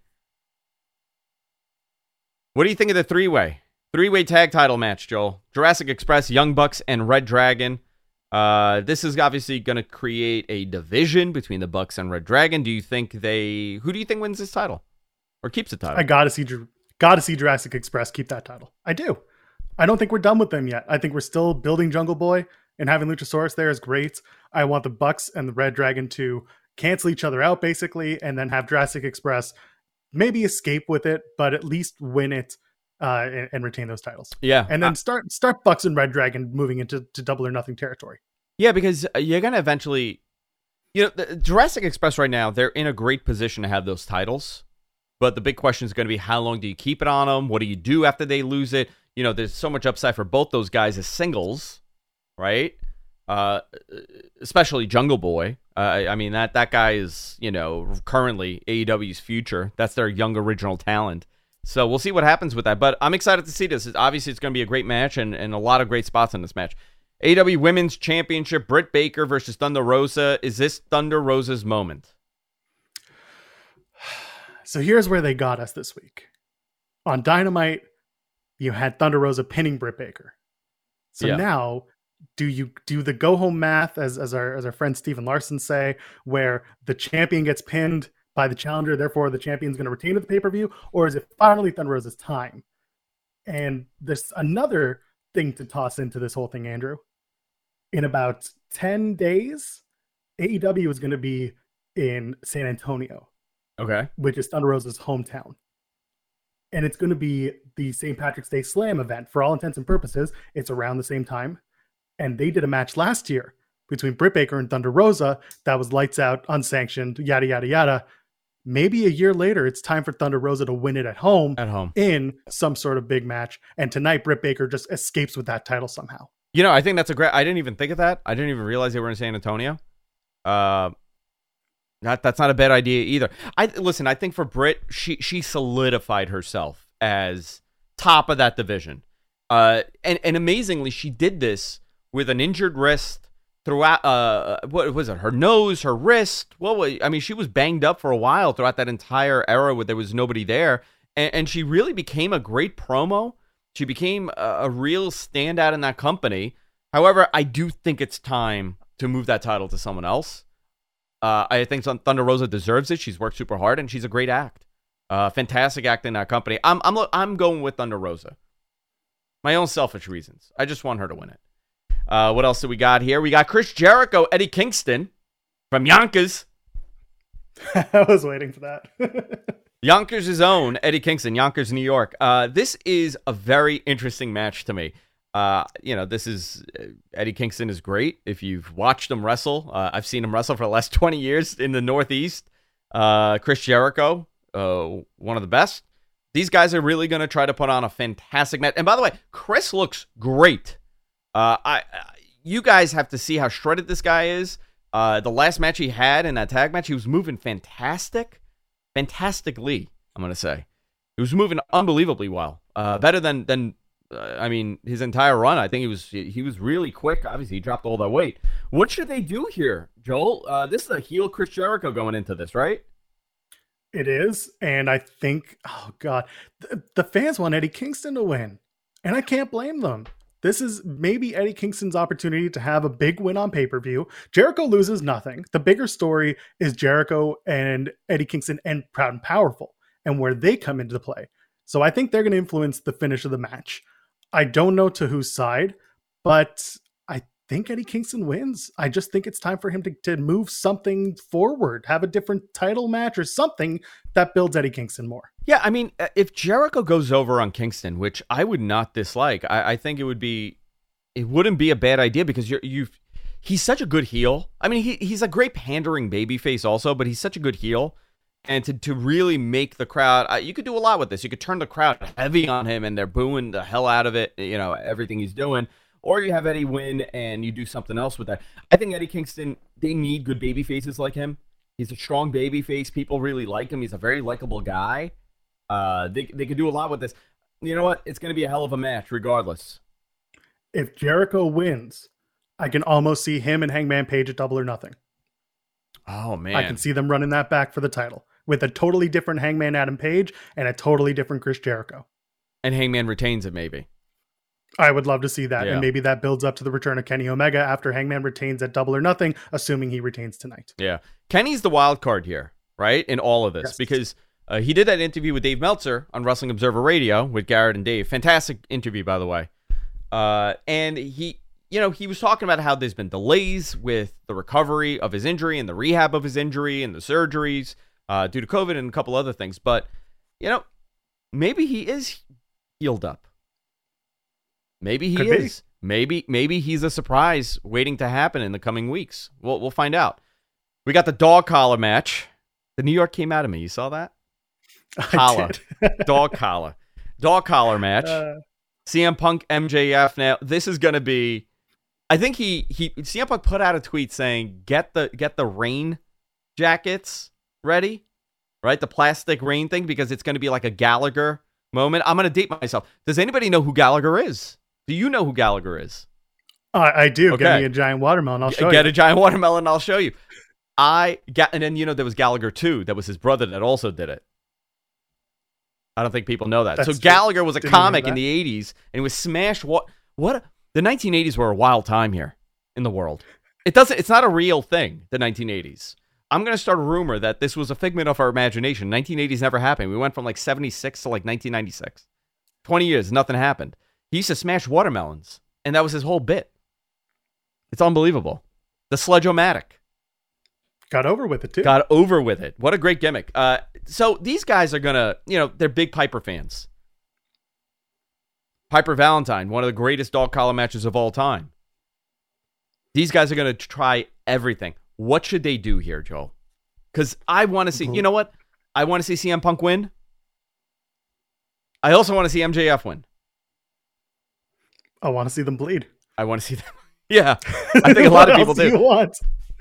E: What do you think of the three-way tag title match, Joel? Jurassic Express, Young Bucks, and Red Dragon. This is obviously going to create a division between the Bucks and Red Dragon. Who do you think wins this title or keeps the title?
I: I gotta see Jurassic Express keep that title. I do. I don't think we're done with them yet. I think we're still building Jungle Boy, and having Luchasaurus there is great. I want the Bucks and the Red Dragon to cancel each other out basically, and then have Jurassic Express maybe escape with it, but at least win it and retain those titles.
E: Yeah,
I: and then start Bucks and Red Dragon moving into Double or Nothing territory.
E: Yeah, because you're gonna eventually, the Jurassic Express right now, they're in a great position to have those titles, but the big question is going to be how long do you keep it on them? What do you do after they lose it? There's so much upside for both those guys as singles, right? Especially Jungle Boy. I mean that guy is currently AEW's future. That's their young original talent. So we'll see what happens with that. But I'm excited to see this. Obviously, it's going to be a great match and a lot of great spots in this match. AEW Women's Championship, Britt Baker versus Thunder Rosa. Is this Thunder Rosa's moment?
I: So here's where they got us this week. On Dynamite, you had Thunder Rosa pinning Britt Baker. So now, do you do the go-home math, as our friend Steven Larson say, where the champion gets pinned by the challenger, therefore the champion's going to retain at the pay-per-view, or is it finally Thunder Rosa's time? And there's another thing to toss into this whole thing, Andrew. In about 10 days, AEW is going to be in San Antonio.
E: Okay.
I: Which is Thunder Rosa's hometown. And it's going to be the St. Patrick's Day Slam event. For all intents and purposes, it's around the same time. And they did a match last year between Britt Baker and Thunder Rosa that was lights out, unsanctioned, yada, yada, yada. Maybe a year later, it's time for Thunder Rosa to win it at home in some sort of big match. And tonight, Britt Baker just escapes with that title somehow.
E: I think that's I didn't even think of that. I didn't even realize they were in San Antonio. That's not a bad idea either. I think for Britt, she solidified herself as top of that division. And amazingly, she did this with an injured wrist throughout, what was it? Her nose, her wrist. She was banged up for a while throughout that entire era where there was nobody there. And she really became a great promo. She became a real standout in that company. However, I do think it's time to move that title to someone else. I think Thunder Rosa deserves it. She's worked super hard, and she's a great act. Fantastic act in that company. I'm going with Thunder Rosa. My own selfish reasons. I just want her to win it. What else do we got here? We got Chris Jericho, Eddie Kingston from Yonkers.
I: I was waiting for that.
E: Yonkers' own Eddie Kingston, Yonkers, New York. This is a very interesting match to me. This is Eddie Kingston is great. If you've watched him wrestle, I've seen him wrestle for the last 20 years in the Northeast. Chris Jericho, one of the best. These guys are really going to try to put on a fantastic match. And by the way, Chris looks great. You guys have to see how shredded this guy is. The last match he had in that tag match, he was moving fantastically, I'm going to say. He was moving unbelievably well. Better than his entire run. I think he was really quick. Obviously, he dropped all that weight. What should they do here, Joel? This is a heel Chris Jericho going into this, right?
I: It is, and I think, oh God, the fans want Eddie Kingston to win, and I can't blame them. This is maybe Eddie Kingston's opportunity to have a big win on pay-per-view. Jericho loses nothing. The bigger story is Jericho and Eddie Kingston and Proud and Powerful and where they come into play. So I think they're going to influence the finish of the match. I don't know to whose side, but I think Eddie Kingston wins. I just think it's time for him to move something forward, have a different title match or something that builds Eddie Kingston more.
E: Yeah, I mean, if Jericho goes over on Kingston, which I would not dislike, I think it wouldn't be a bad idea because he's such a good heel. I mean, he's a great pandering babyface also, but he's such a good heel. And to really make the crowd, you could do a lot with this. You could turn the crowd heavy on him and they're booing the hell out of it, everything he's doing. Or you have Eddie win and you do something else with that. I think Eddie Kingston, they need good baby faces like him. He's a strong baby face. People really like him. He's a very likable guy. They could do a lot with this. You know what? It's going to be a hell of a match regardless.
I: If Jericho wins, I can almost see him and Hangman Page at Double or Nothing.
E: Oh, man.
I: I can see them running that back for the title with a totally different Hangman Adam Page and a totally different Chris Jericho.
E: And Hangman retains it, maybe.
I: I would love to see that.
E: Yeah.
I: And maybe that builds up to the return of Kenny Omega after Hangman retains at Double or Nothing, assuming he retains tonight.
E: Yeah. Kenny's the wild card here, right? In all of this.
I: Yes.
E: Because he did that interview with Dave Meltzer on Wrestling Observer Radio with Garrett and Dave. Fantastic interview, by the way. And he was talking about how there's been delays with the recovery of his injury and the rehab of his injury and the surgeries due to COVID and a couple other things. But, maybe he is healed up. Maybe he is. Maybe he's a surprise waiting to happen in the coming weeks. We'll find out. We got the dog collar match. The New York came out of me. You saw that? Collar. Dog collar. Dog collar match. CM Punk, MJF. Now, this is going to be... I think CM Punk put out a tweet saying, get the rain jackets ready, right? The plastic rain thing, because it's going to be like a Gallagher moment. I'm going to date myself. Does anybody know who Gallagher is? Do you know who Gallagher is?
I: I do.
E: Okay.
I: Get me a giant watermelon. I'll show you.
E: Get a giant watermelon. I'll show you. And then, there was Gallagher 2. That was his brother that also did it. I don't think people know that.
I: That's
E: so
I: true.
E: Gallagher was a
I: Didn't
E: comic
I: know
E: in
I: that.
E: the 80s and was smashed. What? The 1980s were a wild time here in the world. It's not a real thing, the 1980s. I'm going to start a rumor that this was a figment of our imagination. 1980s never happened. We went from like 76 to like 1996. 20 years, nothing happened. He used to smash watermelons, and that was his whole bit. It's unbelievable. The Sledge-O-Matic.
I: Got over with it, too.
E: Got over with it. What a great gimmick. So these guys are going to, they're big Piper fans. Piper Valentine, one of the greatest dog collar matches of all time. These guys are going to try everything. What should they do here, Joel? Because I want to see, you know what? I want to see CM Punk win. I also want to see MJF win.
I: I want to see them bleed.
E: I want to see them. Yeah, I think a lot of people do.
I: What else do you want?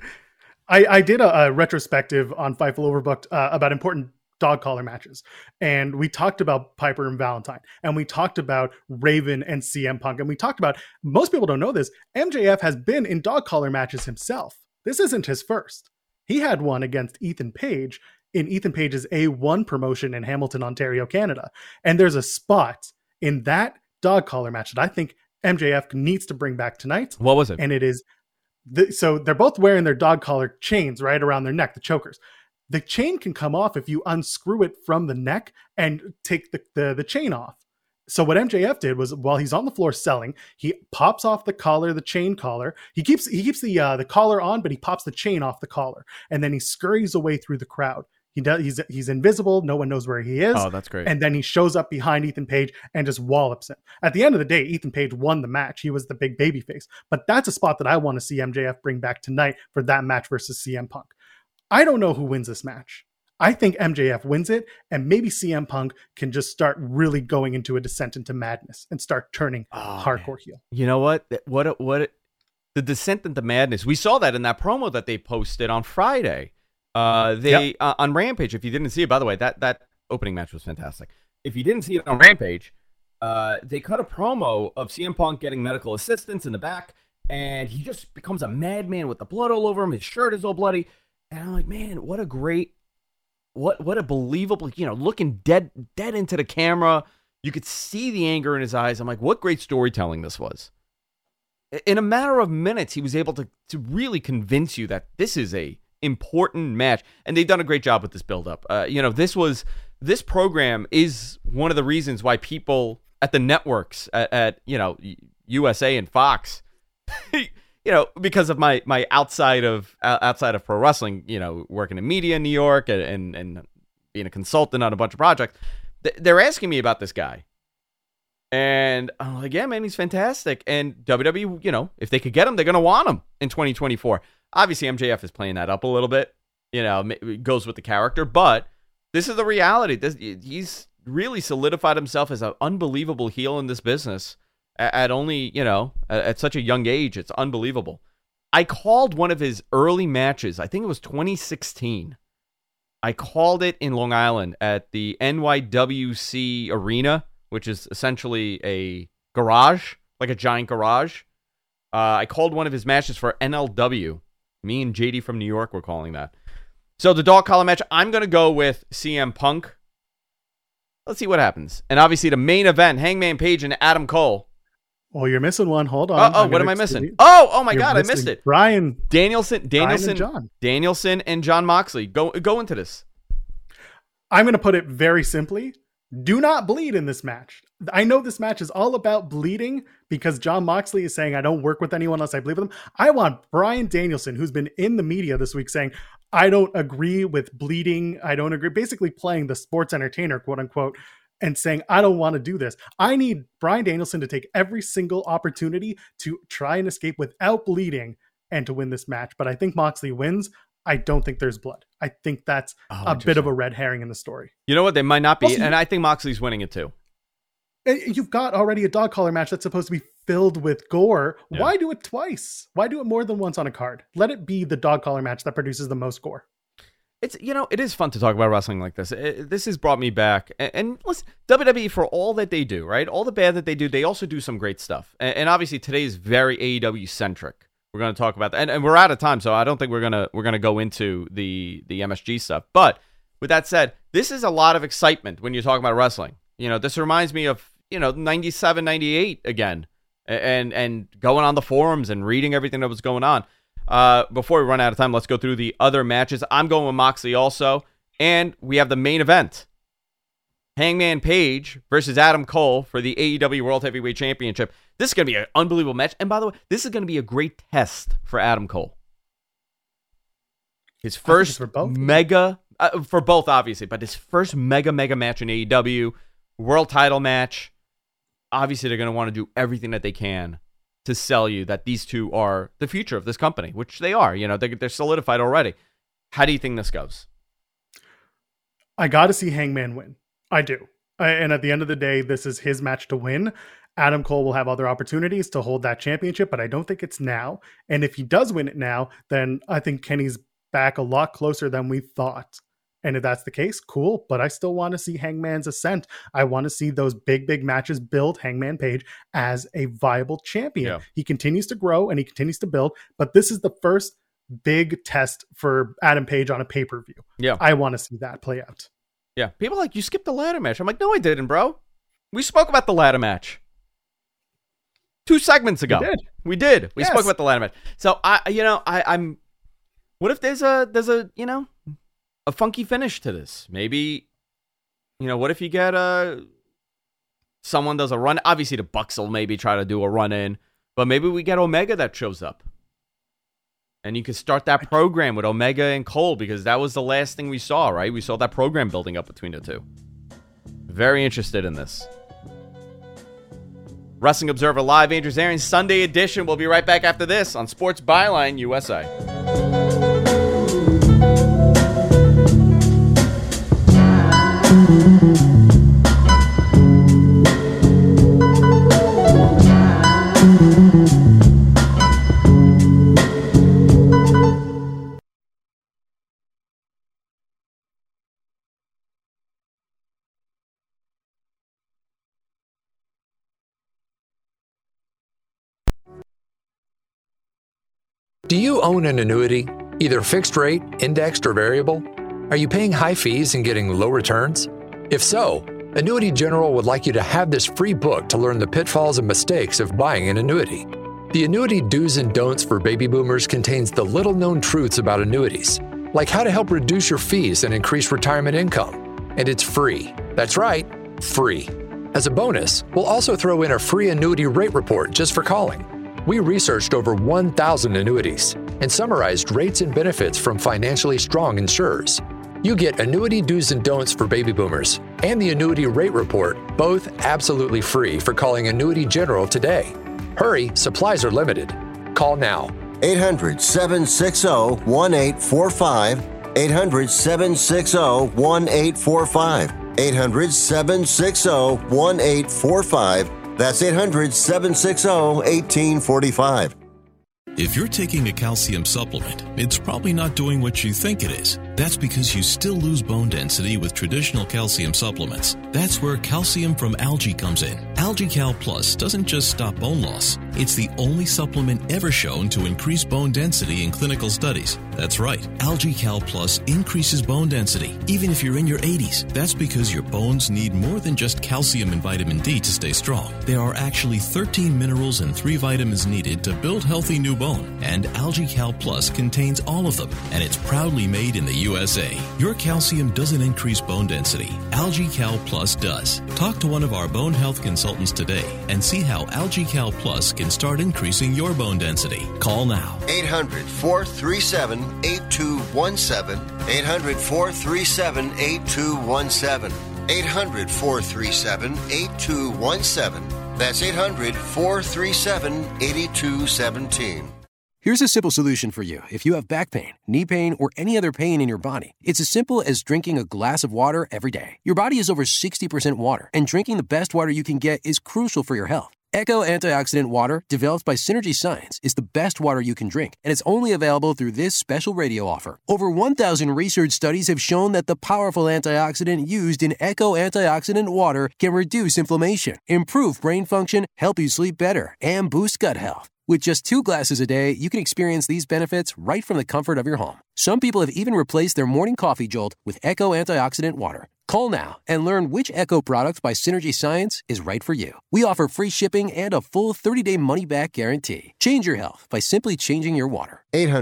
I: I did a retrospective on Fightful Overbooked about important dog collar matches. And we talked about Piper and Valentine. And we talked about Raven and CM Punk. And we talked about, most people don't know this, MJF has been in dog collar matches himself. This isn't his first. He had one against Ethan Page in Ethan Page's A1 promotion in Hamilton, Ontario, Canada. And there's a spot in that dog collar match that I think MJF needs to bring back tonight.
E: What was it?
I: And it is, so they're both wearing their dog collar chains right around their neck, the chokers. The chain can come off if you unscrew it from the neck and take the chain off. So what MJF did was, while he's on the floor selling, he pops off the collar, the chain collar. He keeps the collar on, but he pops the chain off the collar, and then he scurries away through the crowd. He's invisible. No one knows where he is.
E: Oh, that's great.
I: And then he shows up behind Ethan Page and just wallops him. At the end of the day, Ethan Page won the match. He was the big baby face. But that's a spot that I want to see MJF bring back tonight for that match versus CM Punk. I don't know who wins this match. I think MJF wins it, and maybe CM Punk can just start really going into a descent into madness and start turning hardcore heel.
E: You know what? The descent into madness. We saw that in that promo that they posted on Friday. On Rampage. If you didn't see it, by the way, that opening match was fantastic. If you didn't see it on Rampage, they cut a promo of CM Punk getting medical assistance in the back, and he just becomes a madman with the blood all over him. His shirt is all bloody, and I'm like, man, what a great, what a believable, looking dead into the camera. You could see the anger in his eyes. I'm like, what great storytelling this was. In a matter of minutes, he was able to really convince you that this is a important match, and they've done a great job with this build-up. This program is one of the reasons why people at the networks at USA and Fox because of my outside of pro wrestling, working in media in New York and being a consultant on a bunch of projects, they're asking me about this guy. And I'm like, yeah, man, he's fantastic. And WWE, if they could get him, they're going to want him in 2024. Obviously, MJF is playing that up a little bit. It goes with the character. But this is the reality. He's really solidified himself as an unbelievable heel in this business at only, at such a young age. It's unbelievable. I called one of his early matches. I think it was 2016. I called it in Long Island at the NYWC Arena, which is essentially a garage, like a giant garage. I called one of his matches for NLW. Me and JD from New York were calling that. So the dog collar match, I'm going to go with CM Punk. Let's see what happens. And obviously the main event, Hangman Page and Adam Cole.
I: Oh, you're missing one. Hold on.
E: Oh, what am I missing? Oh my God, I missed it. Danielson and John Moxley. Go into this.
I: I'm going to put it very simply. Do not bleed in this match. I know this match is all about bleeding because John Moxley is saying, I don't work with anyone unless I bleed with them. I want Bryan Danielson, who's been in the media this week, saying, I don't agree with bleeding. I don't agree. Basically playing the sports entertainer, quote unquote, and saying, I don't want to do this. I need Bryan Danielson to take every single opportunity to try and escape without bleeding and to win this match. But I think Moxley wins. I don't think there's blood. I think that's a bit of a red herring in the story.
E: You know what? They might not be. And I think Moxley's winning it too.
I: You've got already a dog collar match that's supposed to be filled with gore. Yeah. Why do it twice? Why do it more than once on a card? Let it be the dog collar match that produces the most gore.
E: It's, it is fun to talk about wrestling like this. This has brought me back. And listen, WWE, for all that they do, right? All the bad that they do, they also do some great stuff. And obviously today is very AEW centric. We're going to talk about that. And we're out of time, so I don't think we're going to go into the MSG stuff. But with that said, this is a lot of excitement when you're talking about wrestling. This reminds me of, 97, 98 again. And going on the forums and reading everything that was going on. Before we run out of time, let's go through the other matches. I'm going with Moxley also. And we have the main event. Hangman Page versus Adam Cole for the AEW World Heavyweight Championship. This is going to be an unbelievable match. And by the way, this is going to be a great test for Adam Cole. His first mega, for both obviously, but his first mega match in AEW, world title match. Obviously, they're going to want to do everything that they can to sell you that these two are the future of this company, which they are. They're solidified already. How do you think this goes?
I: I got to see Hangman win. I do. And at the end of the day, this is his match to win. Adam Cole will have other opportunities to hold that championship, but I don't think it's now. And if he does win it now, then I think Kenny's back a lot closer than we thought. And if that's the case, cool. But I still want to see Hangman's ascent. I want to see those big matches build Hangman Page as a viable champion. Yeah. He continues to grow and he continues to build, but this is the first big test for Adam Page on a pay-per-view.
E: Yeah.
I: I want to see that play out.
E: Yeah. People are like, you skipped the ladder match. I'm like, no, I didn't, bro. We spoke about the ladder match 2 segments ago. We did. We spoke about the ladder match. So I'm. What if there's a funky finish to this? Maybe, what if you get someone does a run? Obviously, the Bucks will maybe try to do a run in, but maybe we get Omega that shows up, and you could start that program with Omega and Cole because that was the last thing we saw, right? We saw that program building up between the two. Very interested in this. Wrestling Observer Live, Andrew Zarian, Sunday edition. We'll be right back after this on Sports Byline USA.
L: Do you own an annuity, either fixed rate, indexed, or variable? Are you paying high fees and getting low returns? If so, Annuity General would like you to have this free book to learn the pitfalls and mistakes of buying an annuity. The Annuity Do's and Don'ts for Baby Boomers contains the little-known truths about annuities, like how to help reduce your fees and increase retirement income. And it's free. That's right, free. As a bonus, we'll also throw in a free annuity rate report just for calling. We researched over 1,000 annuities and summarized rates and benefits from financially strong insurers. You get annuity do's and don'ts for baby boomers and the annuity rate report, both absolutely free for calling Annuity General today. Hurry, supplies are limited. Call now.
A: 800-760-1845. 800-760-1845. 800-760-1845. That's 800-760-1845.
M: If you're taking a calcium supplement, it's probably not doing what you think it is. That's because you still lose bone density with traditional calcium supplements. That's where calcium from algae comes in. AlgaeCal Plus doesn't just stop bone loss. It's the only supplement ever shown to increase bone density in clinical studies. That's right. AlgaeCal Plus increases bone density, even if you're in your 80s. That's because your bones need more than just calcium and vitamin D to stay strong. There are actually 13 minerals and 3 vitamins needed to build healthy new bone, and AlgaeCal Plus contains all of them, and it's proudly made in the USA. Your calcium doesn't increase bone density. AlgaeCal Plus does. Talk to one of our bone health consultants today and see how AlgaeCal Plus can start increasing your bone density. Call now.
A: 800-437-8217. 800-437-8217. 800-437-8217. That's 800-437-8217.
N: Here's a simple solution for you if you have back pain, knee pain, or any other pain in your body. It's as simple as drinking a glass of water every day. Your body is over 60% water, and drinking the best water you can get is crucial for your health. Echo Antioxidant Water, developed by Synergy Science, is the best water you can drink, and it's only available through this special radio offer. Over 1,000 research studies have shown that the powerful antioxidant used in Echo Antioxidant Water can reduce inflammation, improve brain function, help you sleep better, and boost gut health. With just 2 glasses a day, you can experience these benefits right from the comfort of your home. Some people have even replaced their morning coffee jolt with Echo Antioxidant Water. Call now and learn which Echo product by Synergy Science is right for you. We offer free shipping and a full 30-day money-back guarantee. Change your health by simply changing your water.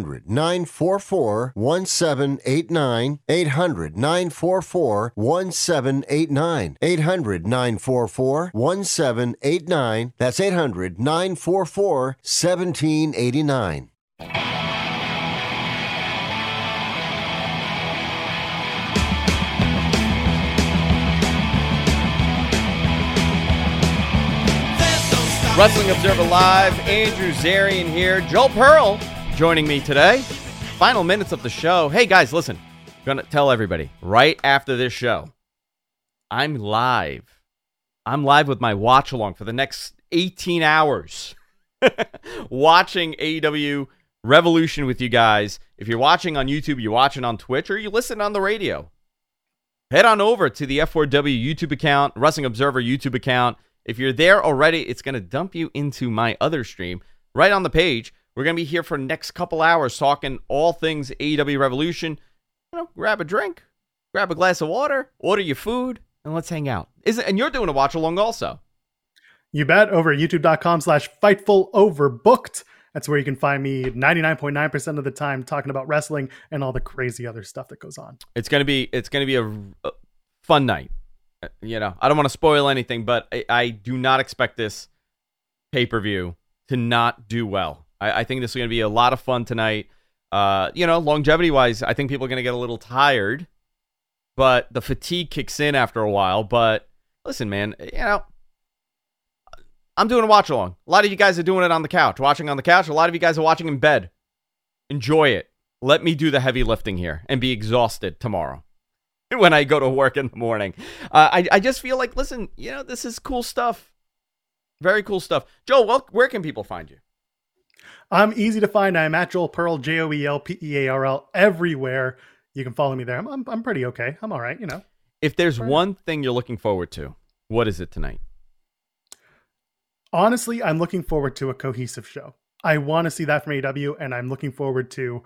A: 800-944-1789. 800-944-1789. 800-944-1789. That's 800-944-1789.
E: Wrestling Observer Live, Andrew Zarian here. Joel Pearl joining me today. Final minutes of the show. Hey guys, listen. I'm going to tell everybody right after this show, I'm live. I'm live with my watch along for the next 18 hours. Watching AEW Revolution with you guys. If you're watching on YouTube, you're watching on Twitch, or you listen on the radio, head on over to the F4W YouTube account, Wrestling Observer YouTube account. If you're there already, it's going to dump you into my other stream right on the page. We're going to be here for the next couple hours talking all things AEW Revolution. You know, grab a drink, grab a glass of water, order your food, and let's hang out. And you're doing a watch along also.
I: You bet. Over at youtube.com/FightfulOverbooked. That's where you can find me 99.9% of the time talking about wrestling and all the crazy other stuff that goes on.
E: It's going to be a fun night. You know, I don't want to spoil anything, but I do not expect this pay-per-view to not do well. I think this is going to be a lot of fun tonight. You know, longevity-wise, I think people are going to get a little tired, but the fatigue kicks in after a while. But listen, man, you know, I'm doing a watch-along. A lot of you guys are doing it on the couch, watching on the couch. A lot of you guys are watching in bed. Enjoy it. Let me do the heavy lifting here and be exhausted tomorrow when I go to work in the morning. I just feel like, listen, you know, this is cool stuff. Very cool stuff. Joel, where can people find you?
I: I'm easy to find. I'm at Joel Pearl, JoelPearl, everywhere. You can follow me there. I'm pretty okay. I'm all right, you know.
E: If there's one thing you're looking forward to, what is it tonight?
I: Honestly, I'm looking forward to a cohesive show. I want to see that from AEW, and I'm looking forward to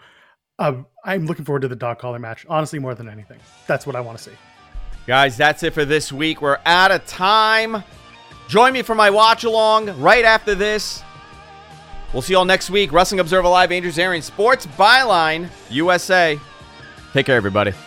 I: the dog collar match, honestly, more than anything. That's what I want to see.
E: Guys, that's it for this week. We're out of time. Join me for my watch along right after this. We'll see you all next week. Wrestling Observer Live, Andrew Zarian, Sports Byline USA. Take care, everybody.